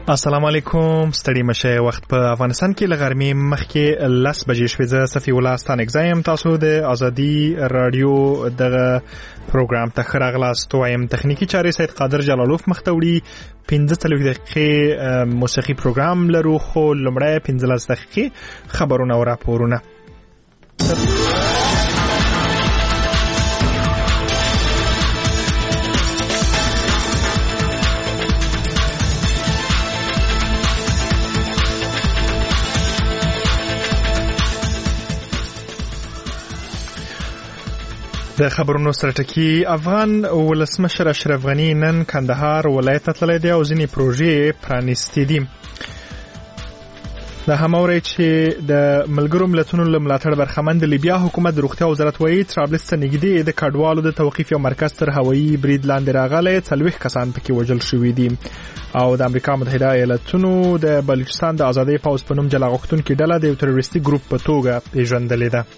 السلام علیکم. ستړي مشه. وخت په افغانستان کې لغرمې مخکې 10 بجې شوې. زه صفی الله ستانک زایم. تاسو د ازادي رادیو دغه پروګرام ته راغلاست. وایم تخنیکی چارې سید قادر جلالوف مختوړي. 15 دقیقې موسیقي پروګرام لرو، خو لمړی 15 دقیقې خبرونه او راپورونه. د خبرونو سرټکی افغان ولسمشر اشرف غنی نن کندهار ولایت ته تللی دی او ځینې پروژې پرانیستې دي. د هماوري چې د ملګرو ملتونو له ملاتړ برخمن د لیبیا حکومت د روغتیا وزارت وایي طرابلس ته نږدې د کډوالو د توقیف یو مرکز تر هوایي برید لاندې راغلی. 40 کسان پکې وژل شوي دي. او د امریکا متحده ایالاتونو د بلوچستان د آزادۍ پوځ په نوم جلا غوښتونکي ډله د یو تروریستي ګروپ په توګه پیژندلې ده.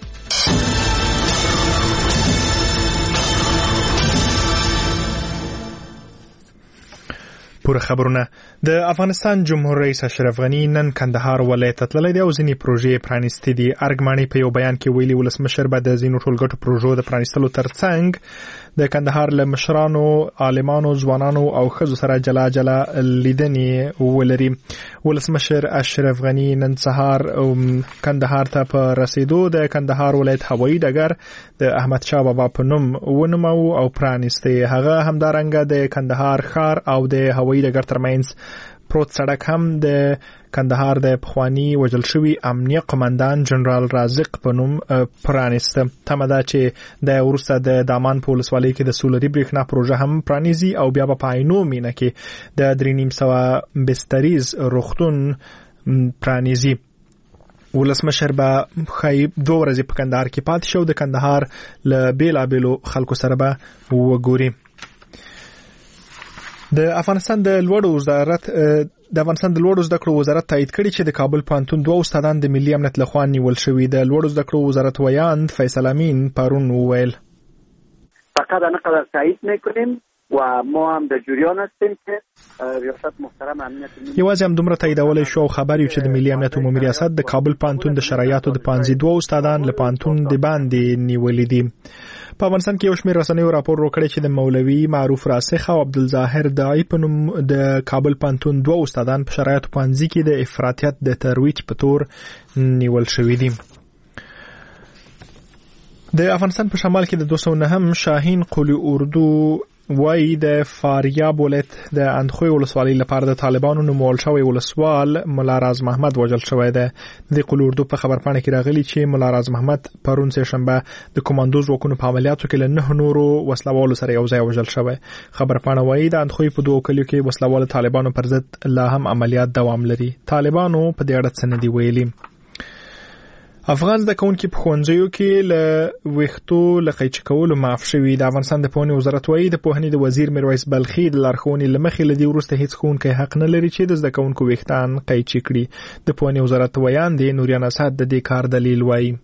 پوره خبرونه. د افغانستان جمهور رئیس اشرف غنی نن کندهار ولایت ته تللی دی او ځینې پروژې پرانیستې دي. ارګماني په یو بیان کې ویلي ولسمشر به د ځینو ټولګټو پروژو د پرانیستلو ترڅنګ د کندهار له مشرانو، عالمانو، ځوانانو او ښځو سره جلا جلا لیدنې ولري. ولسمشر اشرف غنی نن سهار کندهار ته په رسیدو د کندهار ولایت هوایي ډګر د احمد شاه بابا په نوم ونومو او پرانیسته. هغه همدارنګه د کندهار ښار او د هوایي ډګر ترمنځ پروت سړک هم د کندهار د پخوانی وژل شوی امنیه قومندان جنرال رازق په نوم پرانیسته. تمه ده چې د وروسته د دامان په ولسوالۍ کې د سولري بریښنا پروژه هم پرانیزي او بیا په عینو مینه کې د 3.5 بستریز روغتون پرانیزي. ولسمشر به خای 2 ورځې په کندهار کې پاتې شو. د کندهار له بیلابیلو خلکو سره به وګوري. د افغانستان د لوړو زده کړو وزارت تایید کړي چې د کابل پوهنتون 2 استادان د ملي امنیت لخوا نیول شوي. د لوړو زده کړو وزارت ویاند فیصل امین پرون وویل فقط انقدر تایید میکنیم و ما هم در جریان هستیم که ریاست محترم امنیت ملی یوازې هم دومره تاییدولای شو خبري چې د ملي امنیت عمومي ریاست د کابل پوهنتون د شرایطو د 52 استادان له پوهنتون د باندې نیولې دي. په افغانستان کې یو شمېر رسنیو راپور وکړی چې د مولوي معروف راسخ او عبدالظاهر داعی په نوم د کابل پوهنتون 2 استادان په شرایطو پوهنځي کې د افراطیت د ترویج په تور نیول شوي دي. د افغانستان په شمال کې د 209 شاهین قلی اردو وای د فاریاب ولایت د اندخوی ولسوالۍ لپاره د طالبانو نومول شوی ولسوال مولا راز محمد وژل شوی دی. د قلی اردو په خبرپاڼه کې راغلی چې مولا راز محمد پرون سه شنبه د کمانډو ځواکونو په عملیاتو کې له 9 نورو وسلوالو سره یو ځای وژل شوی. خبرپاڼه وایي د اندخوی په 2 کلیو کې وسلوال طالبانو پر ضد لا هم عملیات دوام لري. طالبانو په دې اړه څه نه دی ویلي. افغان زده کوونکي په ښوونځیو کې له ویښتو لقیچ کولو معاف شوي. د افغانستان د پوهنې وزارت وایي د پوهنې د وزیر میرویس بلخي د لارښوونې له مخې له دې وروسته هیڅ ښوونکی حق نه لري چې د زده کوونکو ویښتان قیچي کړي. د پوهنې وزارت ویاند نوریان اسد د دې کار دلیل وایي.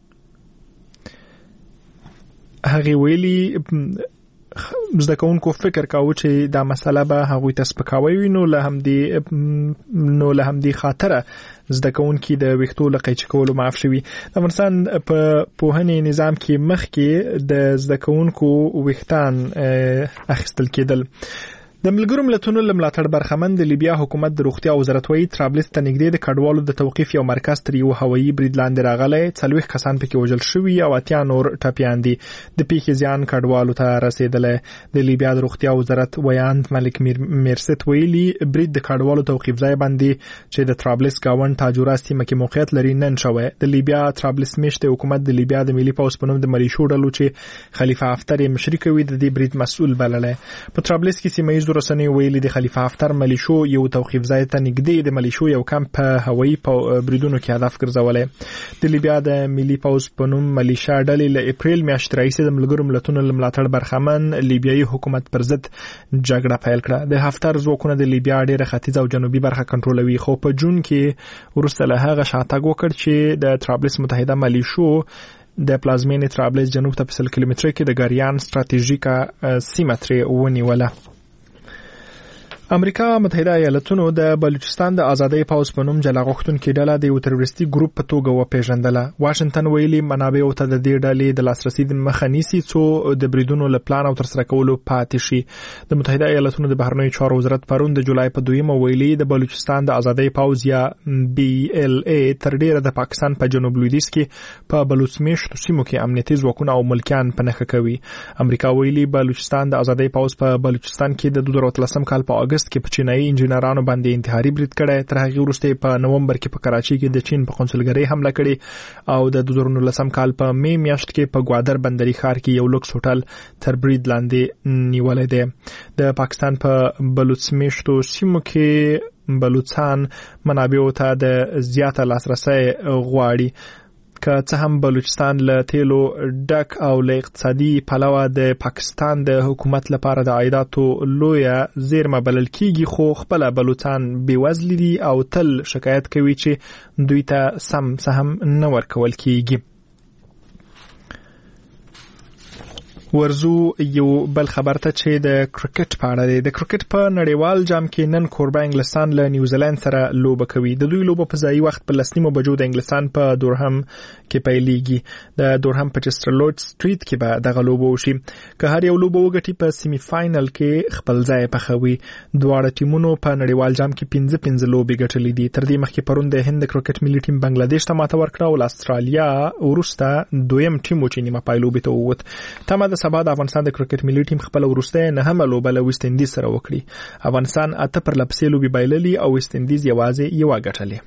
هغه ویلي زده کوونکو فکر کاوه چې دا مسله به هغوی ته سپکاوی نو له همدې خاطره زده کوونکي د ویښتو له قیچي کولو معاف شوي. د افغانستان په پوهنې نظام کې مخکې د زده کوونکو ویښتان اخیستل کېدل. د ملګرو ملتونو له ملاتړ برخمن د لیبیا حکومت د روغتیا وزارت وایي طرابلس ته نږدې د کډوالو د توقیف یو مرکز تر یو هوایي برید لاندې راغلی. 40 کسان پکې وژل شوي او 80 نور ټپیان دي. د پیښې زیان کډوالو ته رسیدلی. د لیبیا د روغتیا وزارت ویاند ملک میرست ویلي برید د کډوالو توقیف ځای باندې چې د طرابلس گاوند تاجورا سیمه کې موقعیت لري نن شوی. د لیبیا طرابلس میشت حکومت د لیبیا د ملي پوځ په نوم د ملیشو ډلو چې خلیفه حفتر یې مشري کوي د دې برید مسؤل بللی. په طرابلس کې سیمه ییزو رسنیو ویلي د خلیفه حفتر ملیشو یو توقیف ځای ته نږدې د ملیشو یو کمپ په هوایي بریدونو کې هدف ګرځولی. د لیبیا د ملي پوځ په نوم ملیشا ډلې له اپریل میاشتې راهیسې د ملګرو ملتونو له ملاتړ برخمن لیبیایي حکومت پر ضد جګړه پیل کړه. د حفتر ځواکونه د لیبیا ډېره ختیځه او جنوبي برخه کنټرولوي، خو په جون کې وروسته له هغه شاتګ وکړ چې د طرابلس متحده ملیشو د پلازمینې طرابلس جنوب ته په 100 کیلومتره کې د ګاریان ستراتیژیکه سیمه ترې ونیوله. امریکا متحده ایالاتونو د بلوچستان د آزادۍ پاوز په نوم جلا غوښتونکو ډله د یو تروریستي ګروپ په توګه وپیژندله. واشنگټن ویلي منابعو ته د دې ډلې د لاسرسي د مخه نیسي څو د بریدونو له پلان او ترسره کولو پاتې شي. د متحده ایالاتونو د بهرنیو چارو وزارت پرون د جولای په 2 ویلي د بلوچستان د آزادۍ پاوز یا BLA تر ډیره د پاکستان په جنوب لویدیځ کې په بلوچمیشتو سیمو کې امنیتي ځواکونه او ملکیان په نښه کوي. امریکا ویلي بلوچستان د آزادۍ پاوز په بلوچستان کې د 2013 کال په کې په چینایي انجینرانو باندې انتحاري برید کړی. تر هغه وروسته په نومبر کې په کراچي کې د چین په قونسلګرۍ حمله کړې او د 2019 کال په می میاشت کې په ګوادر بندري ښار کې یو لوکس هوټل تر برید لاندې نیولې ده. د پاکستان په بلوچمیشتو سیمو کې بلوچستان منابعو ته د زیاته لاسرسي غواړي. که څه هم بلوچستان له تیلو ډک او له اقتصادي پلوه د پاکستان د حکومت لپاره د عایداتو لویه زیرمه بلل کیږي، خو خپل بلوچستان بیوزلي دي او تل شکایت کوي چې دوی ته سم سهم نه ورکول کیږي. ورزو یو بل خبر ته چې د کرکټ په اړه دی. د کرکټ په نړیوال جام کې نن کوربه انګلستان له نیوزیلند سره لوبه کوي. د دوی لوبه په ځایي وخت په 10 بجو د انګلستان په دورهم کې پیلېږي. د دورهم په چسترلوټ سټریټ کې به دغه لوبه وشي. که هر یو لوبه وګټي په سیمی فائنل کې خپل ځای پخوي. دواړه ټیمونو په نړیوال جام کې 15 لوبې ګټلې دي. تر دې مخکې پرون د هند کرکټ ملي ټیم بنگلاديش ته ماته ورکړه او استرالیا ورسته دویم ټیم و چې نیمه پایلوبې ته ووت. تمه سبا د افغانستان د کرکټ ملي ټیم خپل ورسته نه هم لوبه له ویسټ اندیز سره وکړي. افغانستان 8 پر لپسې لوبي بایللي او ویسټ اندیز یوازې یو غټلې.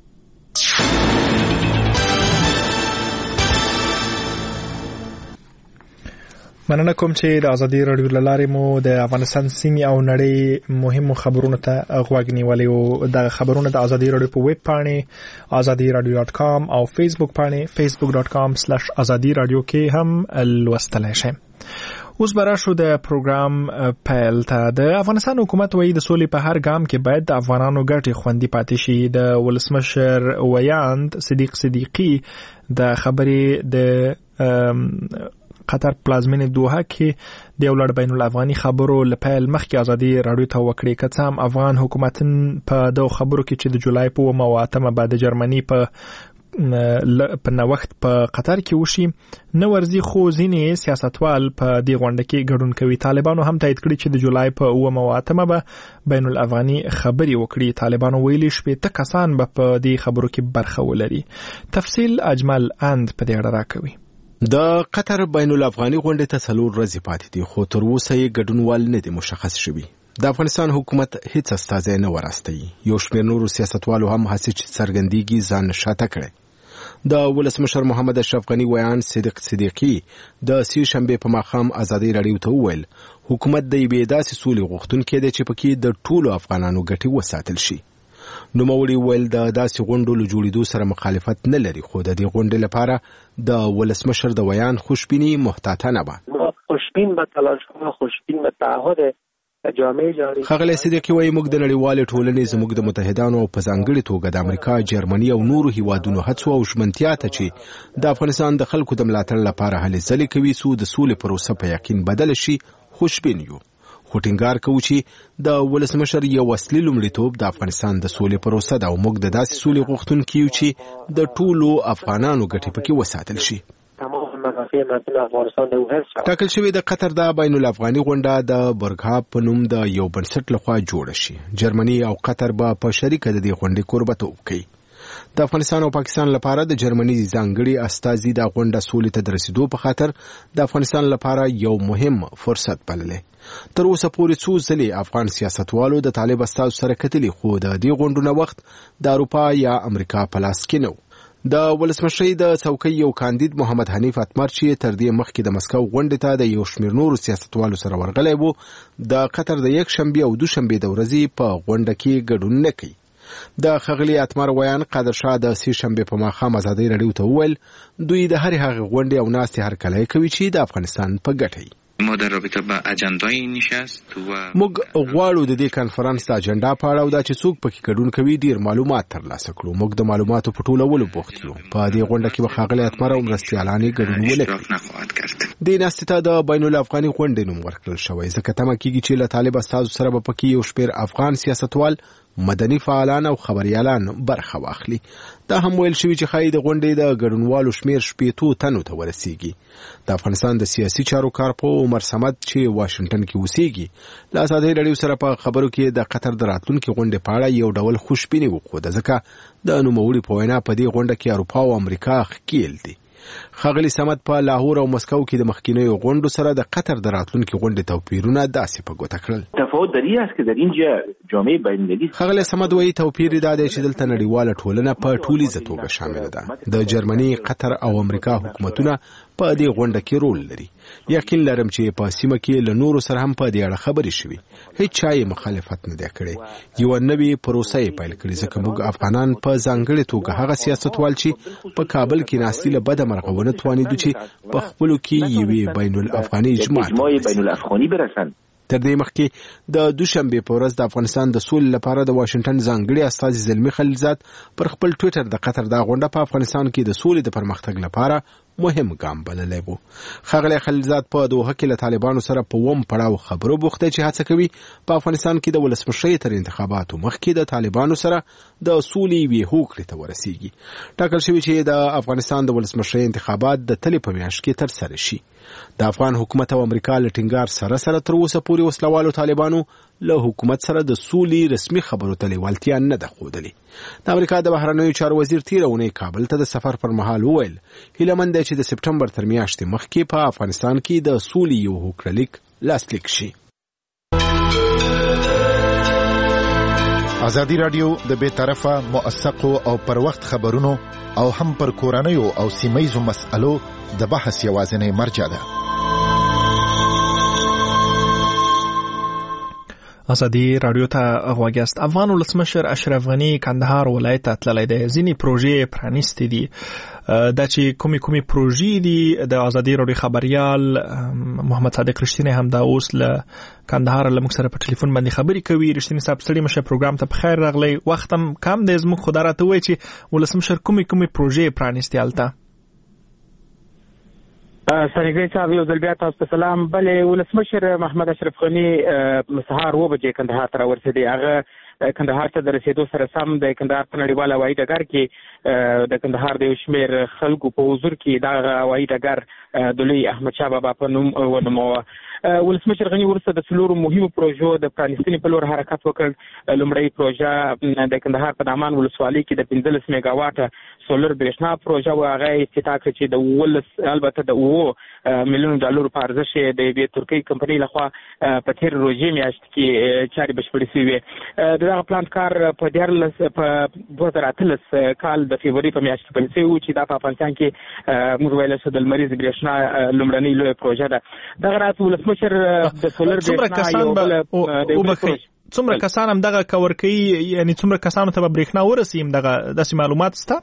مننه کوم چې د ازادي رادیو لارې مو د افغانستان سیمې او نړۍ مهمو خبرونو ته غوږ نیولې او د خبرونو د ازادي رادیو په ویب پاڼې azadiradio.com او فیسبوک پاڼې facebook.com/azadiradio کې هم لوستلای شئ. اوس براشو د پروګرام پیل ته. د افغانستان حکومت وایي د سولې په هر ګام کې باید د افغانانو ګټې خوندي پاتې شي. د ولسمشر ویاند صدیق صدیقی د خبرې د قطر پلازمینې دوحه کې د یو لړ بین الافغاني خبرو لپاره مخکې ازادي رادیو ته وکړي. که څه هم افغان حکومت په دغه خبرو کې چې د جولای په 8 بعد د جرمني په نوښت په قطر کې وشي نو ورزي خو ځینې سیاستوال په دې غونډه کې ګډون کوي. طالبانو هم تایید کړی چې د جولای په 8 به بین الافغاني خبري وکړي. طالبانو ویلي 18 کسان به په دې خبرو کې برخه ولري. تفصیل اجمل اند په دې اړه راکوي. د قطر بین الافغاني غونډې ته 4 ورځې پاتې دي خو تر اوسه یې ګډونوال نه دي مشخص شوي. د افغانستان حکومت هیڅ استازی نه ورستوي. یو شمېر نورو سیاستوالو هم هڅې چې څرګندېږي ځان شاته کړي. د ولسمشر محمد اشرف غنی ویان صدیق صدیقی د سې شنبه په ماښام ازادي رادیو ته وویل حکومت د یوې داسې سولې غوښتونکی دی چې پکې د ټولو افغانانو ګټې وساتل شي. نوموړي ویل د داسې غونډو له جوړېدو سره مخالفت نه لري خو د دې غونډې لپاره د ولسمشر د ویان خوشبیني محتاطانه ده. خوشبین به تلاش‌ها، خوشبین به تعهد جامعه جهانی. خغلی صدیقی وایي موږ د نړیوالې ټولنې زموږ د متحدانو او په ځانګړي توګه د امریکا، جرمني او نورو هیوادونو هڅو او ژمنتیا ته چې د افغانستان د خلکو د ملاتړ لپاره هلې ځلې کوي څو د سولې پروسه په یقین بدل شي خوشبین یو. خو ټینګار کوي چې د ولسمشر یو اصلي لومړیتوب د افغانستان د سولې پروسه ده او موږ د داسې سولې غوښتونکي یو چې د ټولو افغانانو ګټې پکې وساتل شي. ټاکل شوی د قطر د بین الافغاني غونډه د برګهاب په نوم د یو بنسټ لخوا جوړه شي. جرمني او قطر به په شریکه د دې غونډې کوربتوب کوي. د افغانستان او پاکستان لپاره د جرمني ځانګړي استازي د غونډه سولې ته د رسیدو په خاطر د افغانستان لپاره یو مهم فرصت بللی. تر اوسه پورې څو ځلې افغان سیاستوالو د طالب استازو سره کتلي خو د دې غونډو نه وخت د اروپا یا امریکا په لاس کې نه و. د ولسمشرۍ د څوکۍ یو کاندید محمد حنیف اتمر چې تر دې مخکې د مسکو غونډې ته د یو شمېر نورو سیاستوالو سره ورغلی و د قطر د یک شنبې او دوشنبې د ورځې په غونډه کې ګډون نه کوي. د خغلی اتمر ویان قادر شاه د سې شنبې په ماښام ازادي رادیو ته وویل دوی د هرې هغې غونډې او ناستې هرکلی کوي چې د افغانستان په ګټه وي. ما در رابطه با اجندای این نشست و موږ غواړو د دې کانفرنس د اجنډا په اړه او دا چې څوک پکې ګډون کوي ډیر معلومات ترلاسه کړو. موږ د معلوماتو په ټولولو بوخت یو. په دې غونډه کې به ښاغلی اتمر او مرستیالانې ګډون ولري. دې ناستې ته د بین الافغاني غونډې نوم ورکړل شوی ځکه تمه کېږي چې له طالب استازو سره به پکې یو شمېر افغان سیاستوال، مدني فعالان او خبريالان برخه واخلي. دا هم ویل شوی چې ښایي د غونډې د ګډونوالو شمېر 60 تنو ته ورسیږي. د افغانستان د سیاسي چارو کارپوه عمر صمد چې واشنگټن کې اوسېږي له ازادۍ راډیو سره په خبرو کې د قطر د راتلونکي غونډې په اړه یو ډول خوشبیني وښوده ځکه د نوموړي په وینا په دې غونډه کې اروپا او امریکا ښکیل دي. ښاغلي صمد په لاهور او مسکو کې د مخکینیو غونډو سره د قطر د راتلونکي غونډې توپیرونه داسې په ګوته کړل. تفاوت در این است که در اینجا جامعه بین‌المللی ښاغلی صمد وایي توپیر دا دی چې دلته نړیواله ټولنه په ټولیزه توګه شامله ده. د جرمني، قطر او امریکا حکومتونه په دې غونډه کې رول لري. یقین لرم چې په سیمه کې له نورو سره هم په دې اړه خبرې شوي. هیڅ چا یې مخالفت نه دی کړی. یوه نوې پروسه یې پیل کړې ځکه موږ افغانان په ځانګړې توګه هغه سیاستوال چې په کابل کې ناستي له بده مرغه ونه توانېدو چې په خپلو کې یوې بین الافغاني اجماع برسن. تر دې مخکې د دوشنبه په ورځ د افغانستان د سولې لپاره د واشنگټن ځانګړي استازي زلمی خلیلزاد پر خپل ټویټر د قطر د غونډه په افغانستان کې د سولې د پرمختګ لپاره مهم ګام بللی و. ښاغلی خلیلزاد په دوحه کې له طالبانو سره په اووم پړاو خبرو بوخت دی چې هڅه کوي په افغانستان کې د ولسمشرۍ تر انتخاباتو مخکې د طالبانو سره د سولې یوې هوکړې ته ورسیږي. ټاکل شوي چې د افغانستان د ولسمشرۍ انتخابات د تلې په میاشت کې ترسره شي. د افغان حکومت او امریکا له ټینګار سره تر اوسه پورې وسلوالو طالبانو له حکومت سره د سولې رسمي خبرو ته لیوالتیا نه ده ښودلې. د امریکا د بهرنیو چارو وزیر تېره اونۍ کابل ته د سفر پر مهال وویل هیله مند دی چې د سپټمبر تر میاشتې مخکې په افغانستان کې د سولې یو هوکړلیک لاسلیک شي. ازادي راډیو د بې طرفه، موثقو او پر وخت خبرونو او هم پر کورنیو او سیمه‌یزو مسألو د بحث یوازینی مرجع ده. ازادي راډیو ته غوږ یاست. افغان ولسمشر اشرف غنی کندهار ولایت ته تللی دی. ځینې پروژې پرانیستې دي. دا چې کومې پروژې دي د ازادي راډیو خبريال محمد صادق رښتینی هم دا اوس له کندهار له موږ سره په ټلیفون باندې خبرې کوي. رښتینی صاحب ستړي مشه پروګرام ته بخیر راغلی. وخت هم کم دی زموږ خو دا راته وایي چې ولسمشر کومې پروژې پرانیستې هلته. سرګری صاحب یو ځل بیا تاسو ته سلام. بلې ولسمشر محمد اشرف غنی سهار 9 بجې کندهار ته راورسېدی. هغه کندهار ته د رسیدو سره سم د کندهار په نړیوال هوایي ډګر کې د کندهار د یو شمېر خلکو په حضور کې دا هوایي ډګر د لوی احمدشاه بابا په نوم ونوموه. ولسمشر غنی ورسته د څلورو مهمو پروژو د پرانیستنې په لور حرکت وکړ. لومړی پروژه د کندهار په دامان ولسوالۍ کې د 15 میگاواټه سولر برېښنا پروژه و. هغه افتتاح کړ چې د البته د 9 میلیون ډالر په ارزښت د یوې ترکي کمپنۍ لخوا په تیر روزي میاشت کې چارې بشپړې شوې. دغه پلان کار په 2013 کال د فبرवरी په میاشت کې پیل شوی چې دا په افغانستان کې موږ ویل چې د لمریز برېښنا لومړنۍ لویه پروژه ده. دغه رات ولسمشر د سولر برېښنا څومره کسان هم دغه کور کوي، یعنی څومره کسانو ته برېښنا ورسیم دغه داسې معلومات شته؟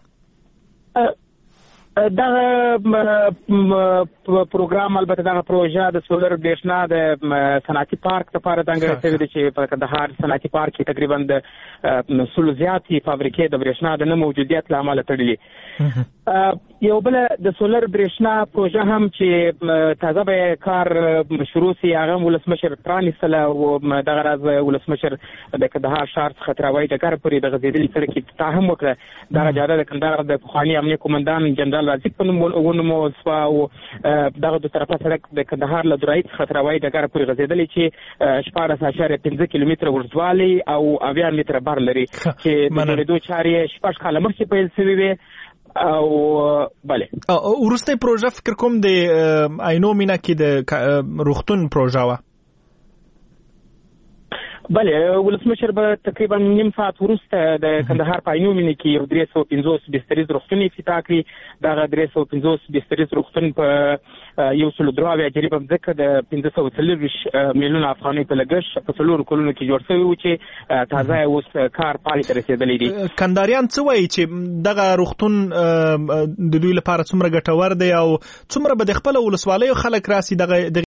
دغه پروګرام البته دغه پروژه د سولر برېښنا د صنعتي پارک لپاره ځانګړی شوی دی چې په کندهار صنعتي پارک کې تقریبا د 100 زیاتې فابریکې د برېښنا د نه موجودیت له امله تړلي. یو بل د سولر برېښنا پروژه هم چې تازه به کار شروع سي هغه ولسمشر پرانیستله او دغه راز ولسمشر د کندهار ښار څخه تر هوایي ډګر پورې د غځېدلي سړک افتتاح هم وکړه. دغه جاده د کندهار د پخواني امنیه قومندان جنرال راځي په نوم ونومول شوه او دغه دوه طرفه سړک د کندهار له درایي څخه تر هوایي ډګر پورې غځېدلی چې 14.5 کیلومتره اوږدوالی او 80 متره بر لري چې د جوړېدو چارې 6 کاله مخکې پیل شوې وې. او بله ورسته پروژه فکر کوم د عینو مینا کې د روغتون پروژه و. بله ولسمشر به تقریبا نیم ساعت وروسته د کندهار په عینو مینا کې 350 بستریز روغتون افتتاح کړي. دغه 350 بستریز روغتون په 103 جریبه ځکه د 540 میلیون افغانۍ په لګښت په 4 کلونو کې جوړ شوی و چې تازه اوس کار پای ته رسیدلی دی. کندهاریان څه وایي چې دغه روغتون د دوی لپاره څومره ګټور دی او څومره به د خپل ولسوالیو خلک راسي دغه